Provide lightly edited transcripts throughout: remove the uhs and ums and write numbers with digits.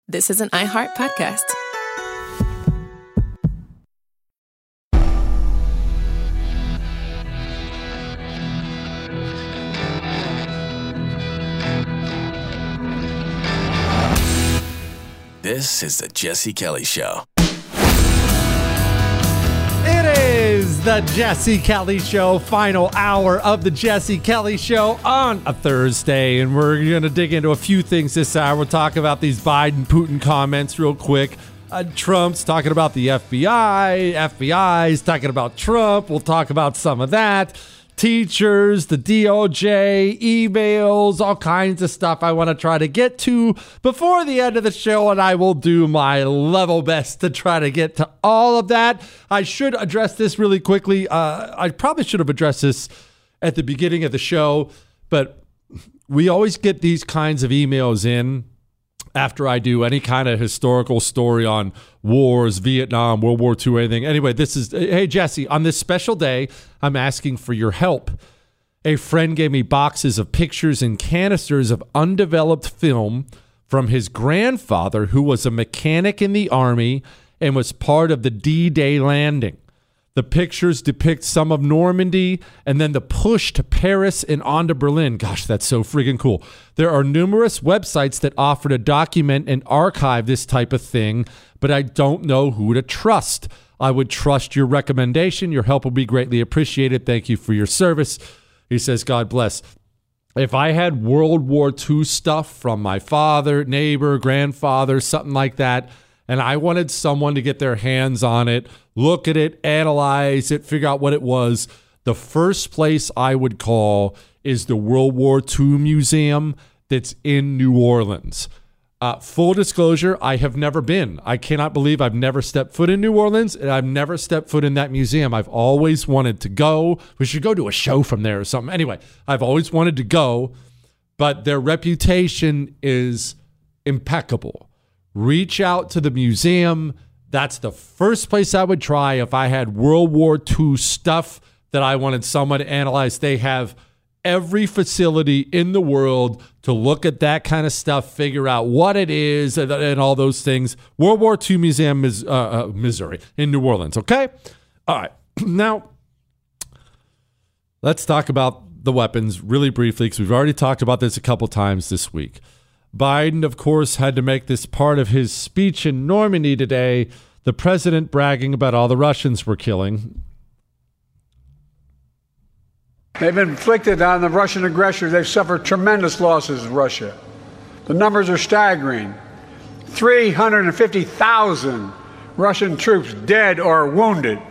This is an iHeart podcast. This is the Jesse Kelly Show. It is the Jesse Kelly Show, final hour of the Jesse Kelly Show on a Thursday, and we're going to dig into a few things this hour. We'll talk about these Biden-Putin comments real quick. Trump's talking about the FBI, FBI's talking about Trump. We'll talk about some of that. Teachers, the DOJ, emails, all kinds of stuff I want to try to get to before the end of the show, and I will do my level best to try to get to all of that. I should address this really quickly. I probably should have addressed this at the beginning of the show, but we always get these kinds of emails in after I do any kind of historical story on wars, Vietnam, World War II, anything. Anyway, this is, hey, Jesse, on this special day, I'm asking for your help. A friend gave me boxes of pictures and canisters of undeveloped film from his grandfather, who was a mechanic in the Army and was part of the D-Day landing. The pictures depict some of Normandy and then the push to Paris and on to Berlin. Gosh, that's so friggin' cool. There are numerous websites that offer to document and archive this type of thing, but I don't know who to trust. I would trust your recommendation. Your help will be greatly appreciated. Thank you for your service. He says, God bless. If I had World War II stuff from my father, neighbor, grandfather, something like that, and I wanted someone to get their hands on it, look at it, analyze it, figure out what it was, the first place I would call is the World War II Museum that's in New Orleans. Full disclosure, I have never been. I cannot believe I've never stepped foot in New Orleans, and I've never stepped foot in that museum. I've always wanted to go. We should go to a show from there or something. Anyway, I've always wanted to go, but their reputation is impeccable. Reach out to the museum. That's the first place I would try if I had World War II stuff that I wanted someone to analyze. They have every facility in the world to look at that kind of stuff, figure out what it is, and all those things. World War II Museum is Missouri, in New Orleans, okay? All right. Now, let's talk about the weapons really briefly, because we've already talked about this a couple times this week. Biden, of course, had to make this part of his speech in Normandy today, the president bragging about all the Russians we're killing. They've inflicted on the Russian aggressors, they've suffered tremendous losses, Russia. The numbers are staggering. 350,000 Russian troops dead or wounded.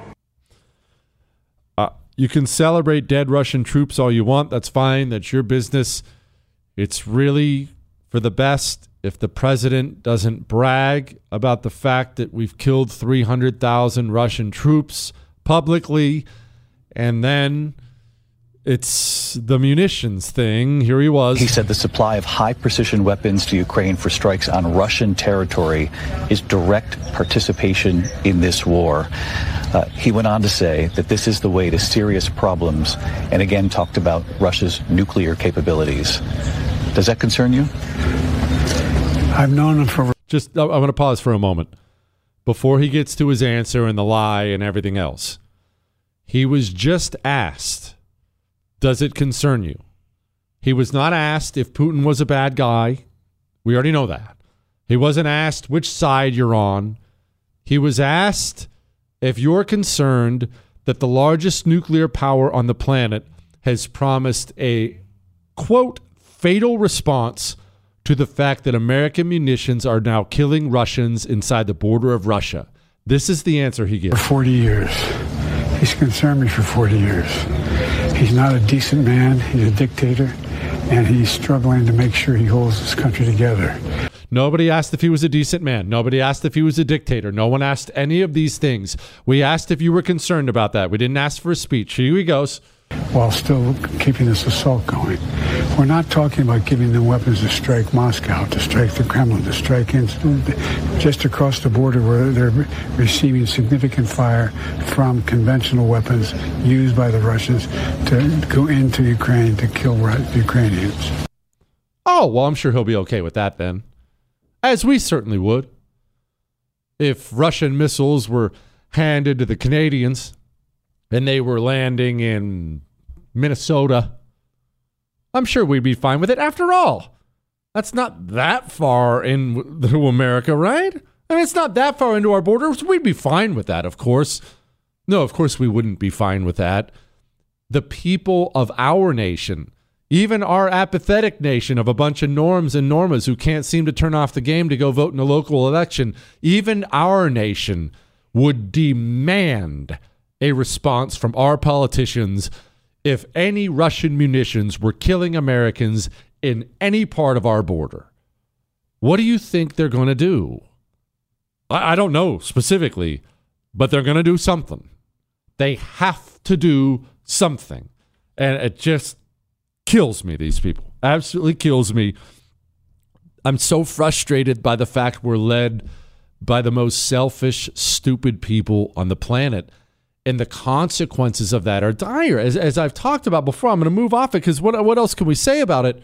You can celebrate dead Russian troops all you want. That's fine. That's your business. It's really for the best if the president doesn't brag about the fact that we've killed 300,000 Russian troops publicly, and then it's the munitions thing. Here he was. He said the supply of high-precision weapons to Ukraine for strikes on Russian territory is direct participation in this war. He went on to say that this is the way to serious problems, and again talked about Russia's nuclear capabilities. Does that concern you? I've known him for... I'm going to pause for a moment before he gets to his answer and the lie and everything else. He was just asked, does it concern you? He was not asked if Putin was a bad guy. We already know that. He wasn't asked which side you're on. He was asked if you're concerned that the largest nuclear power on the planet has promised a, quote, fatal response to the fact that American munitions are now killing Russians inside the border of Russia. This is the answer he gives. For 40 years. He's concerned me for 40 years. He's not a decent man. He's a dictator, and he's struggling to make sure he holds this country together. Nobody asked if he was a decent man. Nobody asked if he was a dictator. No one asked any of these things. We asked if you were concerned about that. We didn't ask for a speech. Here he goes. While still keeping this assault going. We're not talking about giving them weapons to strike Moscow, to strike the Kremlin, to strike just across the border where they're receiving significant fire from conventional weapons used by the Russians to go into Ukraine to kill the Ukrainians. Oh, well, I'm sure he'll be okay with that then. as we certainly would. If Russian missiles were handed to the Canadians and they were landing in Minnesota, I'm sure we'd be fine with it. After all, that's not that far into America, right? I mean, it's not that far into our borders. We'd be fine with that, of course. No, of course we wouldn't be fine with that. The people of our nation, even our apathetic nation of a bunch of norms and normas who can't seem to turn off the game to go vote in a local election, even our nation would demand a response from our politicians if any Russian munitions were killing Americans in any part of our border. What do you think they're going to do? I don't know specifically, but they're going to do something. They have to do something. And it just kills me, these people. Absolutely kills me. I'm so frustrated by the fact we're led by the most selfish, stupid people on the planet. And the consequences of that are dire. As I've talked about before, I'm going to move off it because what else can we say about it?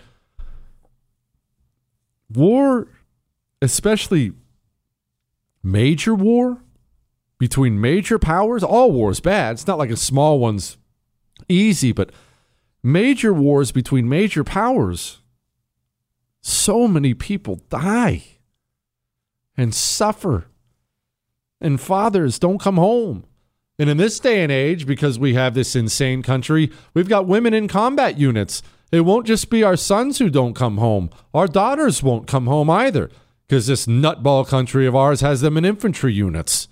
War, especially major war between major powers, all war is bad. It's not like a small one's easy, but major wars between major powers, so many people die and suffer, and fathers don't come home. And in this day and age, because we have this insane country, we've got women in combat units. It won't just be our sons who don't come home. Our daughters won't come home either, because this nutball country of ours has them in infantry units.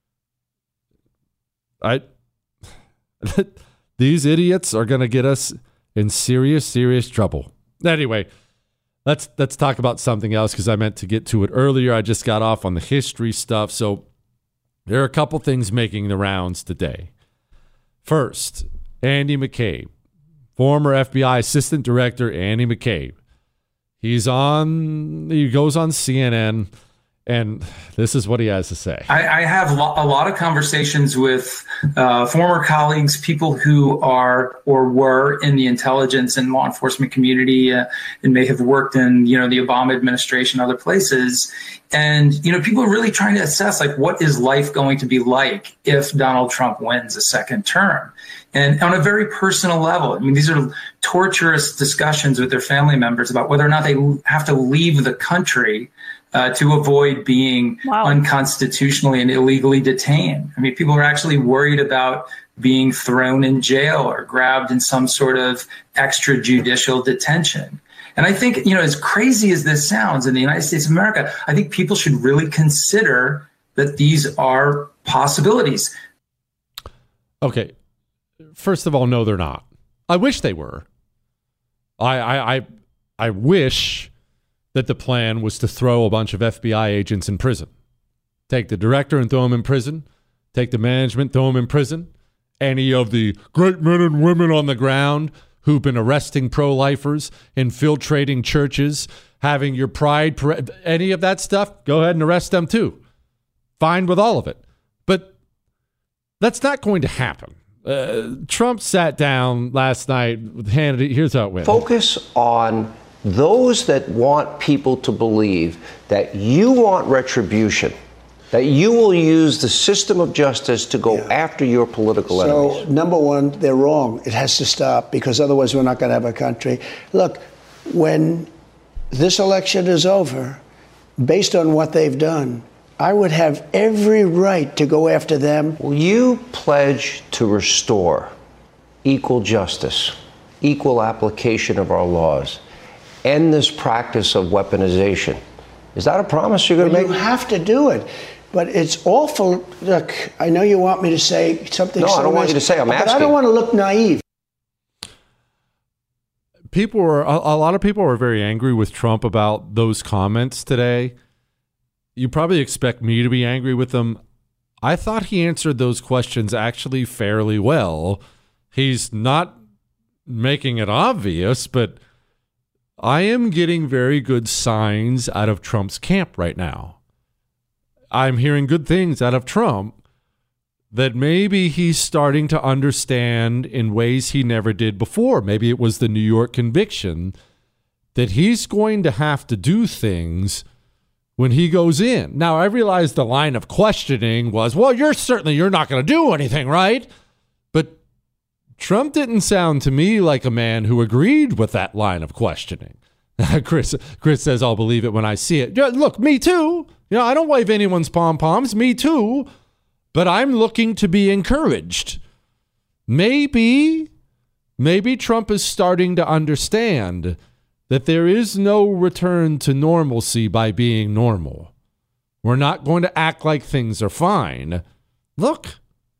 These idiots are going to get us in serious, serious trouble. Anyway, let's talk about something else, because I meant to get to it earlier. I just got off on the history stuff. So there are a couple things making the rounds today. First, Andy McCabe, former FBI Assistant Director Andy McCabe. He goes on CNN, and this is what he has to say. I have a lot of conversations with former colleagues, people who are or were in the intelligence and law enforcement community and may have worked in, the Obama administration, other places. And, people are really trying to assess, what is life going to be like if Donald Trump wins a second term? And on a very personal level, these are torturous discussions with their family members about whether or not they have to leave the country to avoid being unconstitutionally and illegally detained. People are actually worried about being thrown in jail or grabbed in some sort of extrajudicial detention. And I think, as crazy as this sounds in the United States of America, I think people should really consider that these are possibilities. Okay. First of all, no, they're not. I wish they were. I wish that the plan was to throw a bunch of FBI agents in prison. Take the director and throw him in prison. Take the management, throw him in prison. Any of the great men and women on the ground who've been arresting pro-lifers, infiltrating churches, having your pride, any of that stuff, go ahead and arrest them too. Fine with all of it. But that's not going to happen. Trump sat down last night with Hannity. Here's how it went. Focus on those that want people to believe that you want retribution, that you will use the system of justice to go after your political enemies. So, number one, they're wrong. It has to stop, because otherwise we're not going to have a country. Look, when this election is over, based on what they've done, I would have every right to go after them. Will you pledge to restore equal justice, equal application of our laws, end this practice of weaponization? Is that a promise you're going to make? You have to do it. But it's awful. Look, I know you want me to say something. No, I don't want you to say. I'm asking. But I don't want to look naive. A lot of people are very angry with Trump about those comments today. You probably expect me to be angry with them. I thought he answered those questions actually fairly well. He's not making it obvious, but I am getting very good signs out of Trump's camp right now. I'm hearing good things out of Trump that maybe he's starting to understand in ways he never did before. Maybe it was the New York conviction that he's going to have to do things when he goes in. Now, I realize the line of questioning was, well, you're not going to do anything, right? But Trump didn't sound to me like a man who agreed with that line of questioning. Chris says, I'll believe it when I see it. Yeah, look, me too. I don't wave anyone's pom-poms. Me too. But I'm looking to be encouraged. Maybe Trump is starting to understand that there is no return to normalcy by being normal. We're not going to act like things are fine. Look,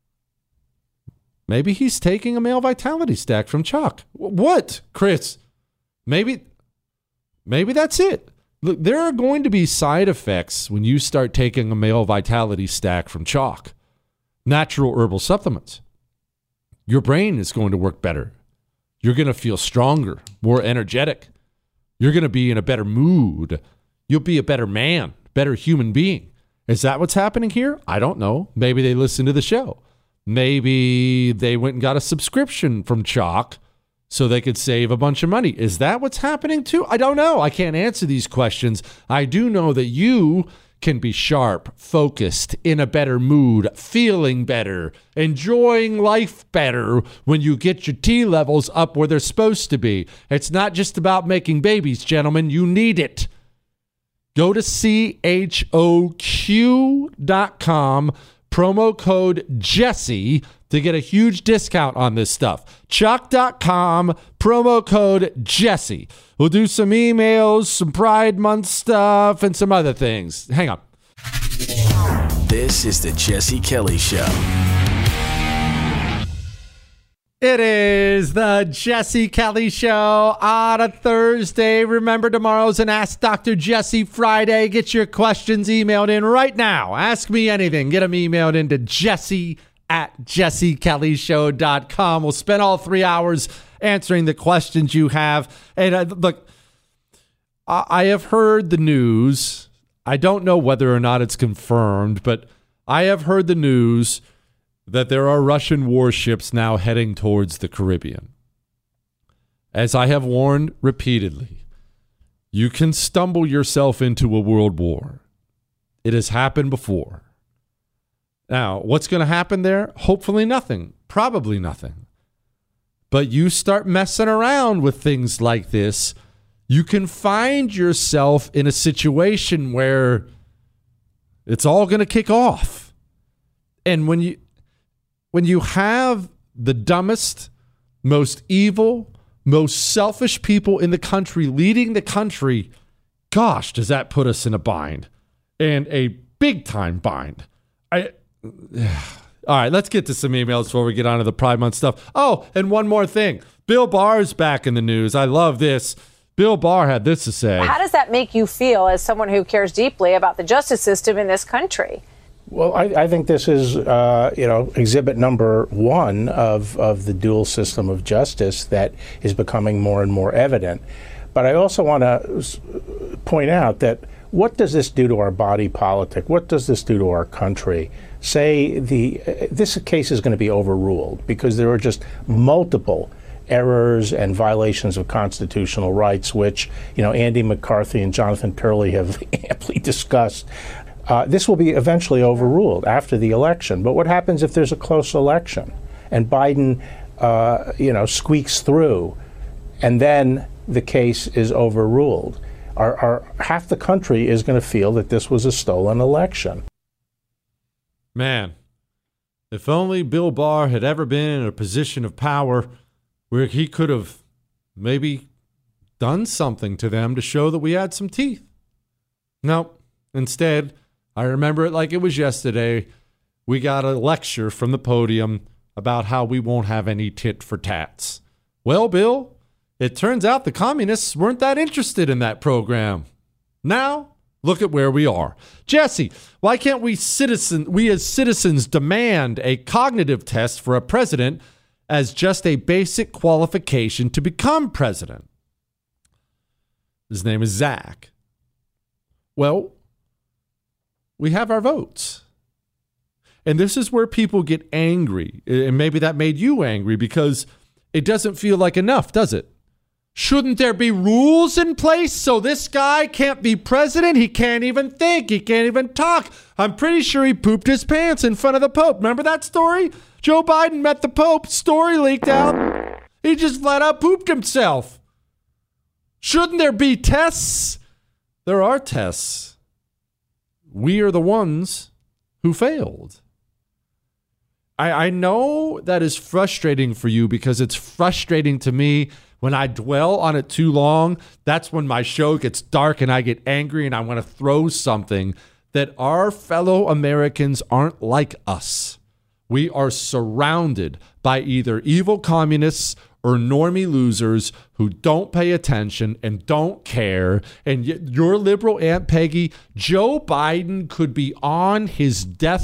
maybe he's taking a male vitality stack from Chuck. What, Chris? Maybe that's it. Look, there are going to be side effects when you start taking a male vitality stack from Chalk. Natural herbal supplements. Your brain is going to work better. You're going to feel stronger, more energetic. You're going to be in a better mood. You'll be a better man, better human being. Is that what's happening here? I don't know. Maybe they listen to the show. Maybe they went and got a subscription from Chalk so they could save a bunch of money. Is that what's happening too? I don't know. I can't answer these questions. I do know that you can be sharp, focused, in a better mood, feeling better, enjoying life better when you get your T levels up where they're supposed to be. It's not just about making babies, gentlemen. You need it. Go to CHOQ.com, promo code Jesse to get a huge discount on this stuff. Chalk.com, promo code Jesse. We'll do some emails, some Pride Month stuff, and some other things. Hang on. This is the Jesse Kelly Show. It is the Jesse Kelly Show on a Thursday. Remember, tomorrow's an Ask Dr. Jesse Friday. Get your questions emailed in right now. Ask me anything. Get them emailed into jesse@jessekellyshow.com. We'll spend all 3 hours answering the questions you have. And look, I have heard the news. I don't know whether or not it's confirmed, but I have heard the news that there are Russian warships now heading towards the Caribbean. As I have warned repeatedly, you can stumble yourself into a world war. It has happened before. Now, what's going to happen there? Hopefully nothing. Probably nothing. But you start messing around with things like this, you can find yourself in a situation where it's all going to kick off. And when you have the dumbest, most evil, most selfish people in the country leading the country, gosh, does that put us in a bind, and a big time bind. All right, let's get to some emails before we get on to the Pride Month stuff. Oh, and one more thing. Bill Barr's back in the news. I love this. Bill Barr had this to say. How does that make you feel as someone who cares deeply about the justice system in this country? Well, I think this is, exhibit number one of the dual system of justice that is becoming more and more evident. But I also want to point out that what does this do to our body politic? What does this do to our country? Say this case is going to be overruled because there are just multiple errors and violations of constitutional rights, which, Andy McCarthy and Jonathan Turley have amply discussed. This will be eventually overruled after the election. But what happens if there's a close election and Biden, squeaks through and then the case is overruled? Our half the country is going to feel that this was a stolen election. Man, if only Bill Barr had ever been in a position of power where he could have maybe done something to them to show that we had some teeth. No, instead, I remember it like it was yesterday. We got a lecture from the podium about how we won't have any tit for tats. Well, Bill, it turns out the communists weren't that interested in that program. Now, look at where we are. Jesse, why can't we as citizens demand a cognitive test for a president as just a basic qualification to become president? His name is Zach. Well, we have our votes. And this is where people get angry. And maybe that made you angry because it doesn't feel like enough, does it? Shouldn't there be rules in place so this guy can't be president? He can't even think. He can't even talk. I'm pretty sure he pooped his pants in front of the Pope. Remember that story? Joe Biden met the Pope. Story leaked out. He just flat out pooped himself. Shouldn't there be tests? There are tests. We are the ones who failed. I know that is frustrating for you because it's frustrating to me. When I dwell on it too long, that's when my show gets dark and I get angry and I want to throw something. That our fellow Americans aren't like us. We are surrounded by either evil communists or normie losers who don't pay attention and don't care. And yet your liberal Aunt Peggy, Joe Biden could be on his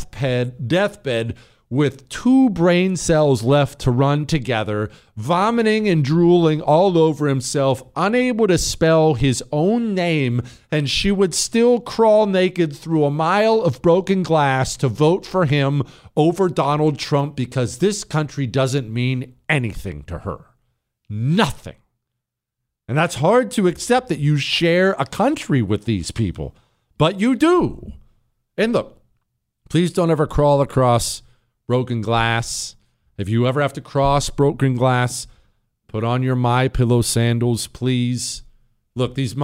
deathbed with 2 brain cells left to run together, vomiting and drooling all over himself, unable to spell his own name, and she would still crawl naked through a mile of broken glass to vote for him over Donald Trump because this country doesn't mean anything to her. Nothing. And that's hard to accept that you share a country with these people, but you do. And look, please don't ever crawl across broken glass. If you ever have to cross broken glass, put on your MyPillow sandals, please. Look, these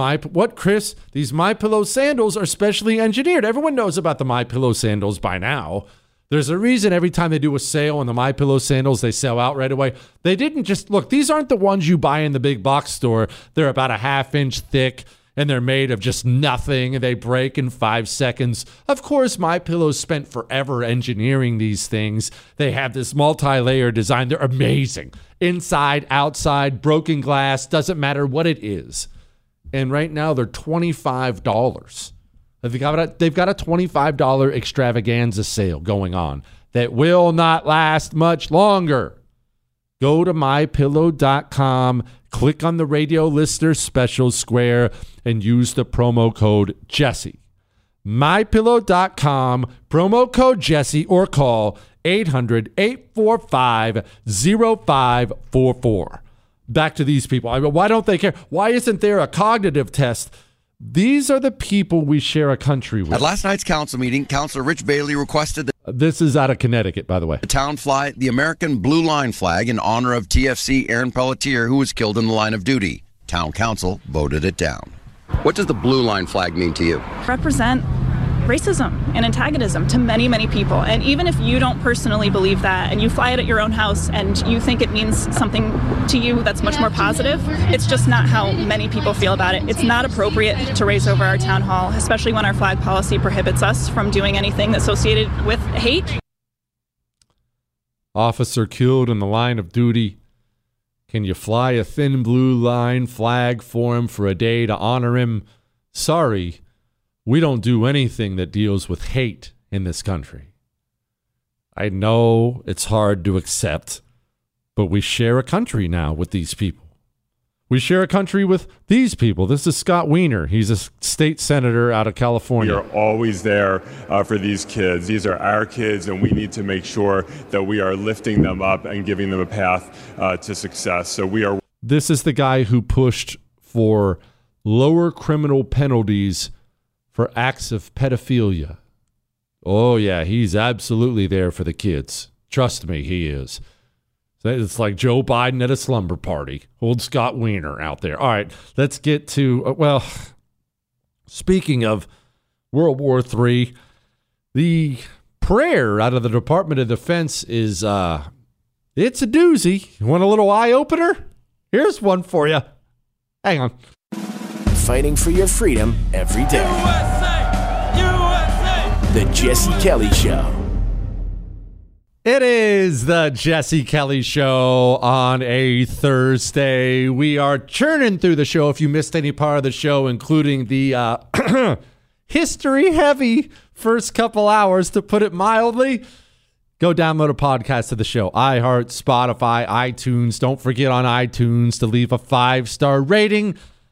MyPillow sandals are specially engineered. Everyone knows about the MyPillow sandals by now. There's a reason every time they do a sale on the MyPillow sandals, they sell out right away. They didn't just look. These aren't the ones you buy in the big box store. They're about a half-inch thick. And they're made of just nothing, and they break in 5 seconds. Of course, MyPillow spent forever engineering these things. They have this multi-layer design. They're amazing. Inside, outside, broken glass, doesn't matter what it is. And right now, they're $25. They've got a $25 extravaganza sale going on that will not last much longer. Go to MyPillow.com, click on the radio listener special square, and use the promo code Jesse. MyPillow.com, promo code Jesse, or call 800-845-0544. Back to these people. Why don't they care? Why isn't there a cognitive test? These are the people we share a country with. At last night's council meeting, Councilor Rich Bailey requested that this is out of Connecticut, by the way. The town fly the American Blue Line flag in honor of TFC Aaron Pelletier, who was killed in the line of duty. Town council voted it down. What does the Blue Line flag mean to you? Represent racism and antagonism to many, many people. And even if you don't personally believe that and you fly it at your own house and you think it means something to you that's much more positive, it's just not how many people feel about it. It's not appropriate to raise over our town hall, especially when our flag policy prohibits us from doing anything associated with hate. Officer killed in the line of duty. Can you fly a thin blue line flag for him for a day to honor him? Sorry. We don't do anything that deals with hate in this country. I know it's hard to accept, but we share a country now with these people. We share a country with these people. This is Scott Wiener. He's a state senator out of California. We are always there for these kids. These are our kids, and we need to make sure that we are lifting them up and giving them a path to success. So we are. This is the guy who pushed for lower criminal penalties for acts of pedophilia. Oh, yeah, he's absolutely there for the kids. Trust me, he is. It's like Joe Biden at a slumber party. Old Scott Wiener out there. All right, let's get to, speaking of World War III, the prayer out of the Department of Defense is, it's a doozy. You want a little eye-opener? Here's one for you. Hang on. Fighting for your freedom every day. USA! USA! The Jesse Kelly Show. It is the Jesse Kelly Show on a Thursday. We are churning through the show. If you missed any part of the show, including the history-heavy first couple hours, to put it mildly, go download a podcast of the show. iHeart, Spotify, iTunes. Don't forget on iTunes to leave a 5-star rating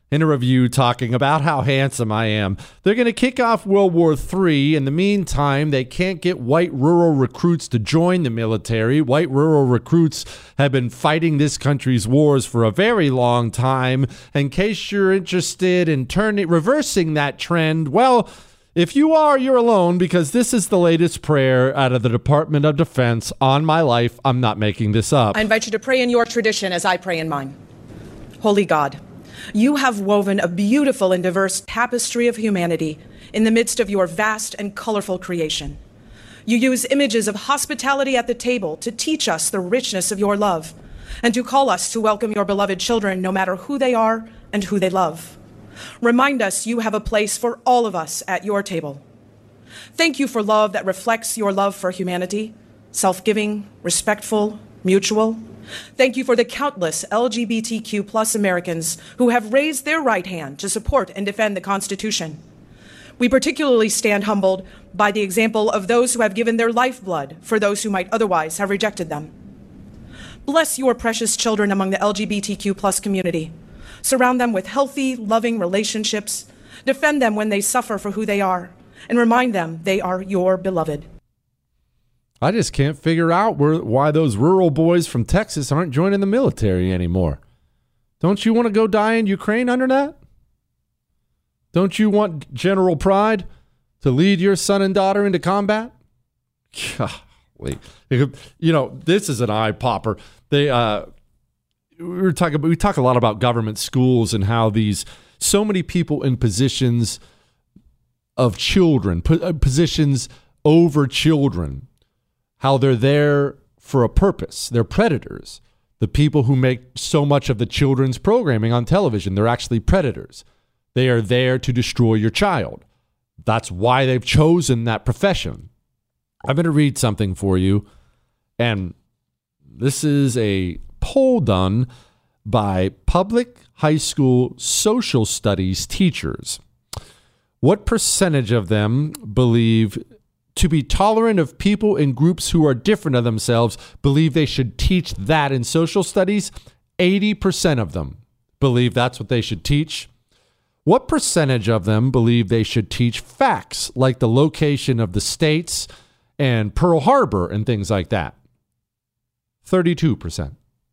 in a review talking about how handsome I am. They're going to kick off World War III. In the meantime, they can't get white rural recruits to join the military. White rural recruits have been fighting this country's wars for a very long time. In case you're interested in reversing that trend, well, if you are, you're alone, because this is the latest prayer out of the Department of Defense on my life. I'm not making this up. I invite you to pray in your tradition as I pray in mine. Holy God, you have woven a beautiful and diverse tapestry of humanity in the midst of your vast and colorful creation. You use images of hospitality at the table to teach us the richness of your love and to call us to welcome your beloved children no matter who they are and who they love. Remind us you have a place for all of us at your table. Thank you for love that reflects your love for humanity, self-giving, respectful, mutual. Thank you for the countless LGBTQ+ Americans who have raised their right hand to support and defend the Constitution. We particularly stand humbled by the example of those who have given their lifeblood for those who might otherwise have rejected them. Bless your precious children among the LGBTQ+ community. Surround them with healthy, loving relationships. Defend them when they suffer for who they are, and remind them they are your beloved. I just can't figure out why those rural boys from Texas aren't joining the military anymore. Don't you want to go die in Ukraine under that? Don't you want General Pride to lead your son and daughter into combat? Golly. You know, this is an eye popper. We talk a lot about government schools and how so many people in positions of children, positions over children, how they're there for a purpose. They're predators. The people who make so much of the children's programming on television, they're actually predators. They are there to destroy your child. That's why they've chosen that profession. I'm going to read something for you, and this is a poll done by public high school social studies teachers. What percentage of them believe to be tolerant of people in groups who are different of themselves believe they should teach that in social studies? 80% of them believe that's what they should teach. What percentage of them believe they should teach facts like the location of the states and Pearl Harbor and things like that? 32%.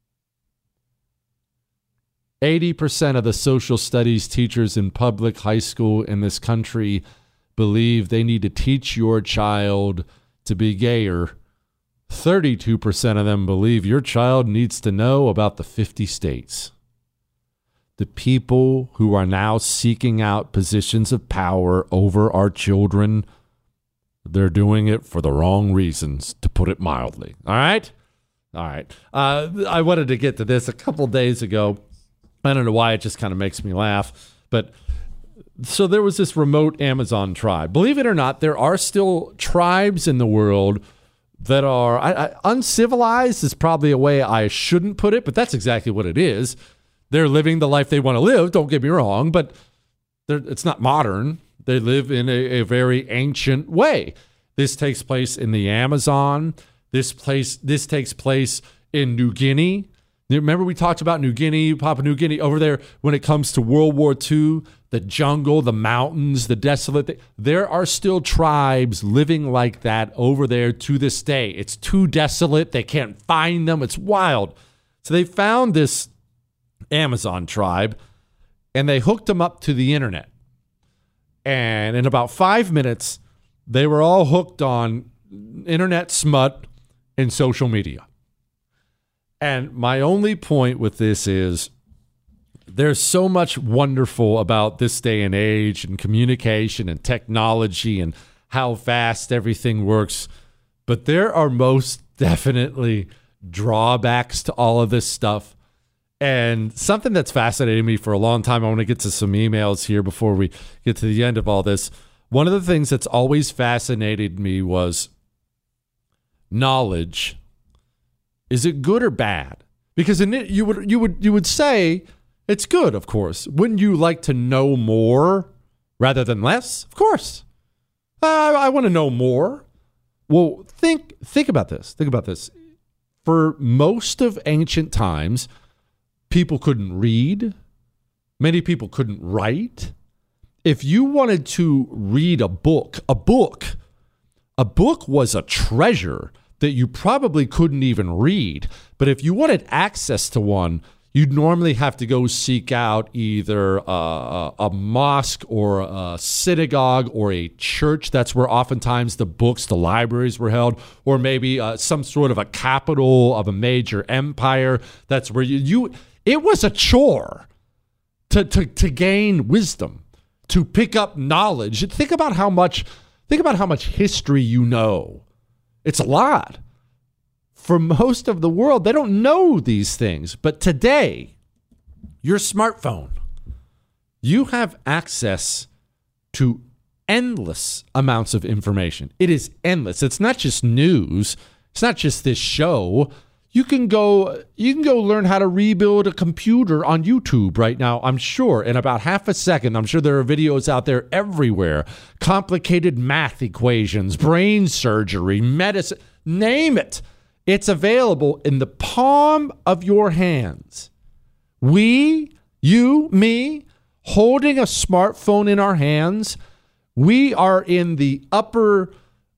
80% of the social studies teachers in public high school in this country believe they need to teach your child to be gayer. 32% of them believe your child needs to know about the 50 states. The people who are now seeking out positions of power over our children, they're doing it for the wrong reasons, to put it mildly. All right? All right. I wanted to get to this a couple days ago. I don't know why, it just kind of makes me laugh. But so there was this remote Amazon tribe. Believe it or not, there are still tribes in the world that are uncivilized is probably a way I shouldn't put it, but that's exactly what it is. They're living the life they want to live, don't get me wrong, but it's not modern. They live in a very ancient way. This takes place in the Amazon. This takes place in New Guinea. Remember we talked about New Guinea, Papua New Guinea, over there when it comes to World War II, the jungle, the mountains, the desolate. There are still tribes living like that over there to this day. It's too desolate. They can't find them. It's wild. So they found this Amazon tribe, and they hooked them up to the internet. And in about 5 minutes, they were all hooked on internet smut and social media. And my only point with this is there's so much wonderful about this day and age and communication and technology and how fast everything works. But there are most definitely drawbacks to all of this stuff. And something that's fascinated me for a long time, I want to get to some emails here before we get to the end of all this. One of the things that's always fascinated me was knowledge. Is it good or bad? Because in it, you would say it's good, of course. Wouldn't you like to know more rather than less? Of course. I want to know more. Well, think about this. Think about this. For most of ancient times, people couldn't read. Many people couldn't write. If you wanted to read a book was a treasure that you probably couldn't even read. But if you wanted access to one, you'd normally have to go seek out either a mosque or a synagogue or a church. That's where oftentimes the books, the libraries were held, or maybe some sort of a capital of a major empire. That's where it was a chore to gain wisdom, to pick up knowledge. Think about how much history you know. It's a lot. For most of the world, they don't know these things. But today, your smartphone, you have access to endless amounts of information. It is endless. It's not just news. It's not just this show. You can go learn how to rebuild a computer on YouTube right now, I'm sure, in about half a second. I'm sure there are videos out there everywhere. Complicated math equations, brain surgery, medicine, name it. It's available in the palm of your hands. We, you, me, holding a smartphone in our hands, we are in the upper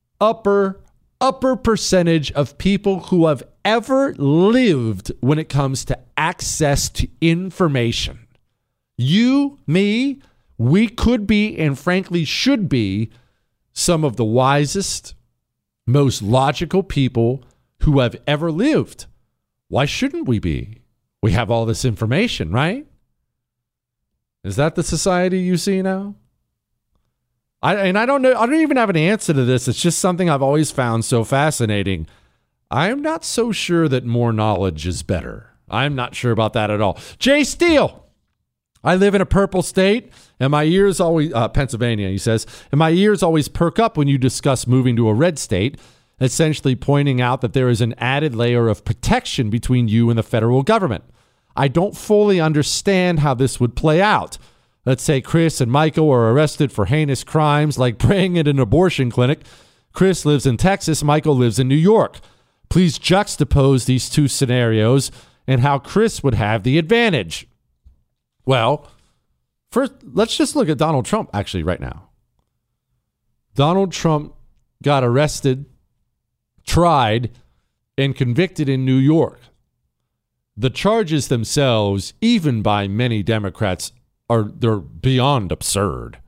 percentage of people who have ever lived when it comes to access to information. You, me, we could be, and frankly should be, some of the wisest, most logical people who have ever lived. Why shouldn't we be? We have all this information, right? Is that the society you see now? I don't know. I don't even have an answer to this. It's just something I've always found so fascinating. I'm not so sure that more knowledge is better. I'm not sure about that at all. Jay Steele. I live in a purple state, and my ears always, Pennsylvania, he says, and my ears always perk up when you discuss moving to a red state, essentially pointing out that there is an added layer of protection between you and the federal government. I don't fully understand how this would play out. Let's say Chris and Michael are arrested for heinous crimes like praying at an abortion clinic. Chris lives in Texas. Michael lives in New York. Please juxtapose these two scenarios and how Chris would have the advantage. Well, first, let's just look at Donald Trump actually right now. Donald Trump got arrested, tried, and convicted in New York. The charges themselves, even by many Democrats, they're beyond absurd.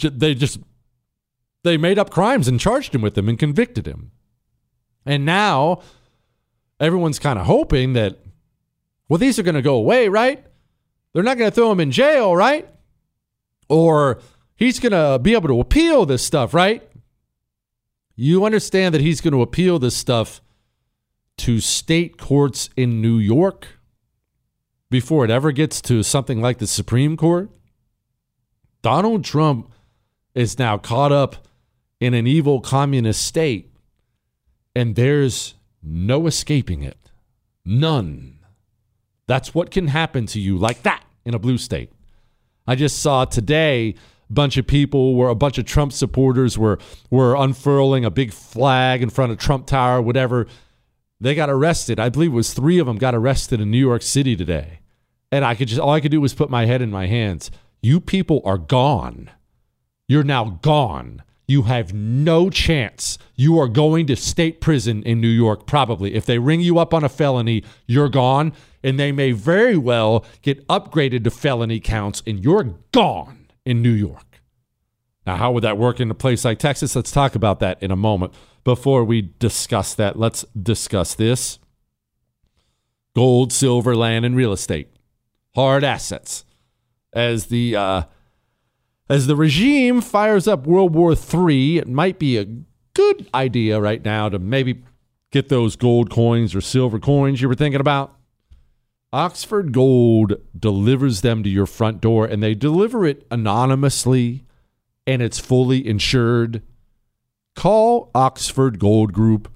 They made up crimes and charged him with them and convicted him. And now everyone's kind of hoping that, well, these are going to go away, right? They're not going to throw him in jail, right? Or he's going to be able to appeal this stuff, right? You understand that he's going to appeal this stuff to state courts in New York before it ever gets to something like the Supreme Court? Donald Trump is now caught up in an evil communist state, and there's no escaping it. None. That's what can happen to you like that in a blue state. I just saw today a bunch of Trump supporters were unfurling a big flag in front of Trump Tower, whatever. They got arrested. I believe it was 3 of them got arrested in New York City today. And all I could do was put my head in my hands. You people are gone. You're now gone. You have no chance. You are going to state prison in New York, probably. If they ring you up on a felony, you're gone. And they may very well get upgraded to felony counts, and you're gone in New York. Now, how would that work in a place like Texas? Let's talk about that in a moment. Before we discuss that, let's discuss this. Gold, silver, land, and real estate. Hard assets. As the regime fires up World War III, it might be a good idea right now to maybe get those gold coins or silver coins you were thinking about. Oxford Gold delivers them to your front door, and they deliver it anonymously, and it's fully insured. Call Oxford Gold Group,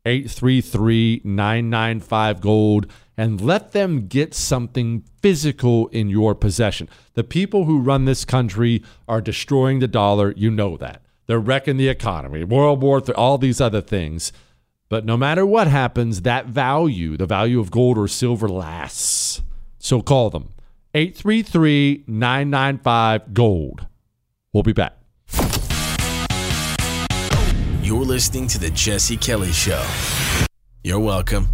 833-995-GOLD, and let them get something physical in your possession. The people who run this country are destroying the dollar. You know that. They're wrecking the economy, World War III, all these other things. But no matter what happens, that value, the value of gold or silver, lasts. So call them, 833-995-GOLD. We'll be back. You're listening to The Jesse Kelly Show. You're welcome.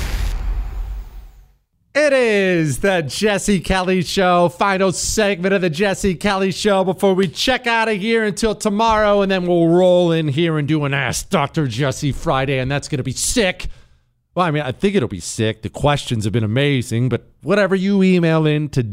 It is the Jesse Kelly Show, final segment of the Jesse Kelly Show before we check out of here until tomorrow, and then we'll roll in here and do an Ask Dr. Jesse Friday, and that's going to be sick. Well, I mean, I think it'll be sick. The questions have been amazing, but whatever you email in to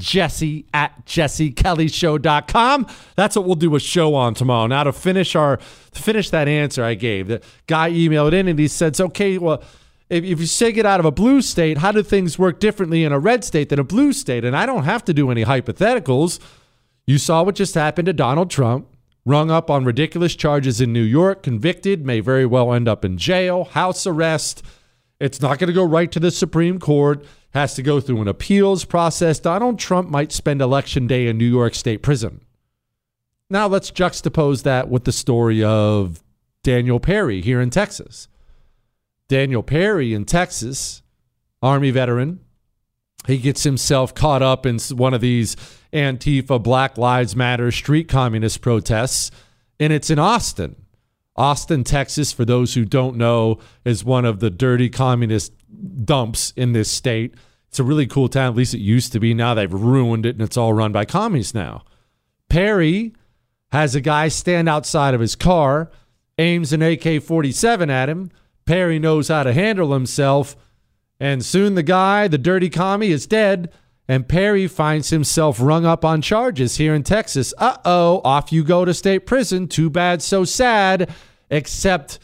jesse@jessekellyshow.com, that's what we'll do a show on tomorrow. Now, to finish that answer I gave, the guy emailed in and he said, okay, well, if you say get out of a blue state, how do things work differently in a red state than a blue state? And I don't have to do any hypotheticals. You saw what just happened to Donald Trump, rung up on ridiculous charges in New York, convicted, may very well end up in jail, house arrest. It's not going to go right to the Supreme Court, has to go through an appeals process. Donald Trump might spend Election Day in New York State prison. Now let's juxtapose that with the story of Daniel Perry here in Texas. Daniel Perry in Texas, Army veteran, he gets himself caught up in one of these Antifa, Black Lives Matter street communist protests, and it's in Austin. Austin, Texas, for those who don't know, is one of the dirty communist dumps in this state. It's a really cool town, at least it used to be. Now they've ruined it, and it's all run by commies now. Perry has a guy stand outside of his car, aims an AK-47 at him. Perry knows how to handle himself, and soon the guy, the dirty commie, is dead, and Perry finds himself rung up on charges here in Texas. Uh-oh, off you go to state prison. Too bad, so sad. Except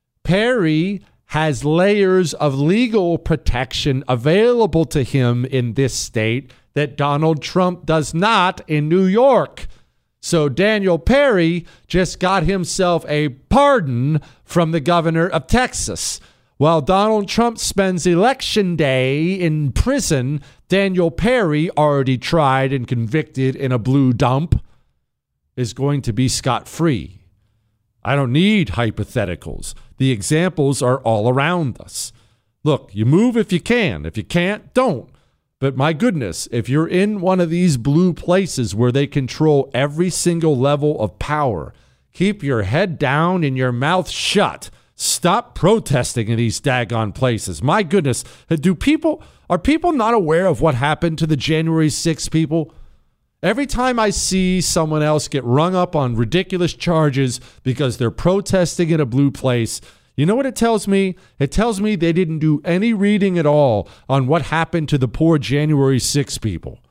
Perry has layers of legal protection available to him in this state that Donald Trump does not in New York. So Daniel Perry just got himself a pardon from the governor of Texas. While Donald Trump spends Election Day in prison, Daniel Perry, already tried and convicted in a blue dump, is going to be scot-free. I don't need hypotheticals. The examples are all around us. Look, you move if you can. If you can't, don't. But my goodness, if you're in one of these blue places where they control every single level of power, keep your head down and your mouth shut. Stop protesting in these daggone places. My goodness, are people not aware of what happened to the January 6th people? Every time I see someone else get rung up on ridiculous charges because they're protesting in a blue place, you know what it tells me? It tells me they didn't do any reading at all on what happened to the poor January 6th people.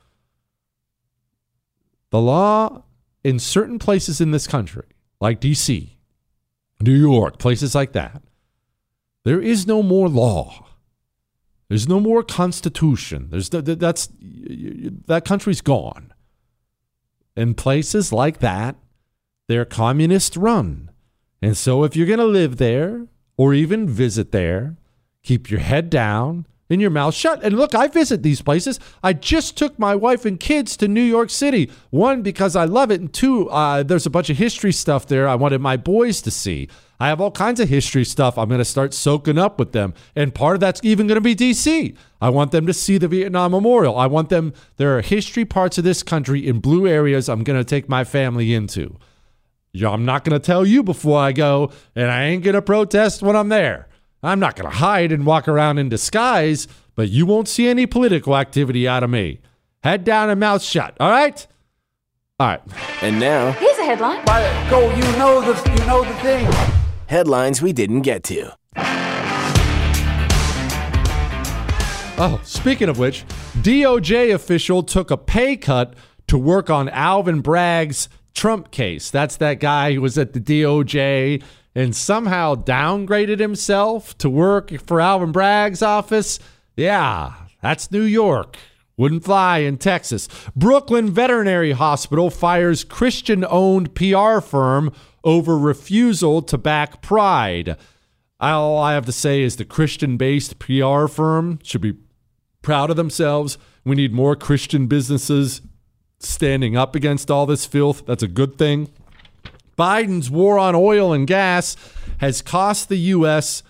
The law in certain places in this country, like D.C., New York, places like that, there is no more law. There's no more constitution. That country's gone. In places like that, they're communist run. And so if you're going to live there or even visit there, keep your head down and your mouth shut. And look, I visit these places. I just took my wife and kids to New York City. One, because I love it. And two, there's a bunch of history stuff there I wanted my boys to see. I have all kinds of history stuff I'm going to start soaking up with them. And part of that's even going to be D.C. I want them to see the Vietnam Memorial. There are history parts of this country in blue areas I'm going to take my family into. I'm not going to tell you before I go, and I ain't going to protest when I'm there. I'm not going to hide and walk around in disguise, but you won't see any political activity out of me. Head down and mouth shut, all right? All right. And now, here's a headline. Go, you know the thing. Headlines we didn't get to. Oh, speaking of which, DOJ official took a pay cut to work on Alvin Bragg's Trump case. That's that guy who was at the DOJ and somehow downgraded himself to work for Alvin Bragg's office. Yeah, that's New York. Wouldn't fly in Texas. Brooklyn Veterinary Hospital fires Christian-owned PR firm over refusal to back Pride. All I have to say is the Christian-based PR firm should be proud of themselves. We need more Christian businesses standing up against all this filth. That's a good thing. Biden's war on oil and gas has cost the U.S.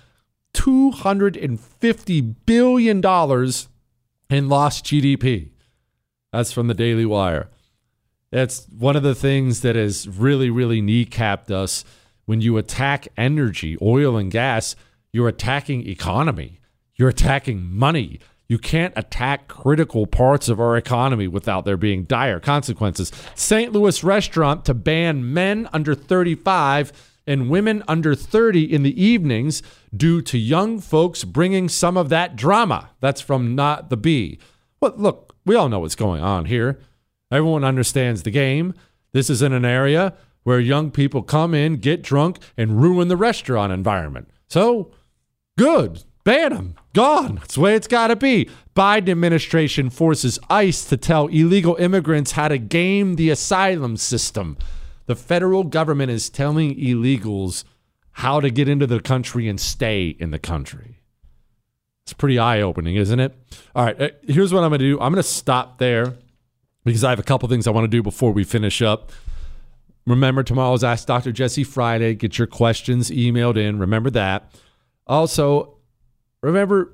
$250 billion in lost GDP. That's from the Daily Wire. That's one of the things that has really, really kneecapped us. When you attack energy, oil and gas, you're attacking economy. You're attacking money. You can't attack critical parts of our economy without there being dire consequences. St. Louis restaurant to ban men under 35 and women under 30 in the evenings due to young folks bringing some of that drama. That's from Not the Bee. Well, look, we all know what's going on here. Everyone understands the game. This is in an area where young people come in, get drunk, and ruin the restaurant environment. So, good. Ban them. Gone. That's the way it's got to be. Biden administration forces ICE to tell illegal immigrants how to game the asylum system. The federal government is telling illegals how to get into the country and stay in the country. It's pretty eye-opening, isn't it? All right, here's what I'm going to do. I'm going to stop there because I have a couple things I want to do before we finish up. Remember, tomorrow's Ask Dr. Jesse Friday. Get your questions emailed in. Remember that. Also, remember,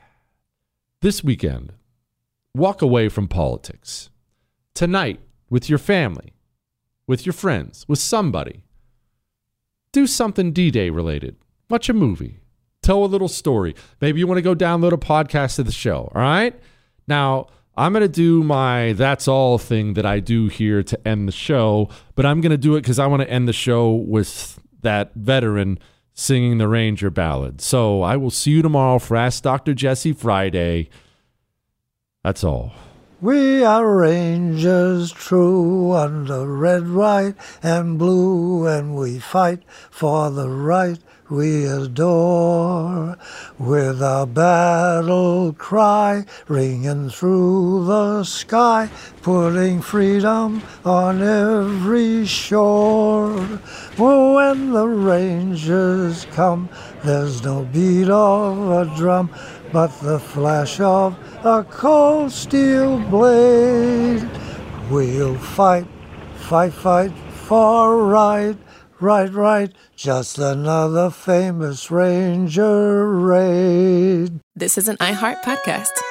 this weekend, walk away from politics. Tonight, with your family, with your friends, with somebody. Do something D-Day related. Watch a movie. Tell a little story. Maybe you want to go download a podcast of the show, all right? Now, I'm going to do my that's all thing that I do here to end the show, but I'm going to do it because I want to end the show with that veteran singing the Ranger ballad. So I will see you tomorrow for Ask Dr. Jesse Friday. That's all. We are Rangers true under red, white, and blue, and we fight for the right we adore, with our battle cry ringing through the sky, putting freedom on every shore. When the Rangers come, there's no beat of a drum, but the flash of a cold steel blade. We'll fight, fight, fight for right. Right, just another famous Ranger raid. This is an iHeart podcast.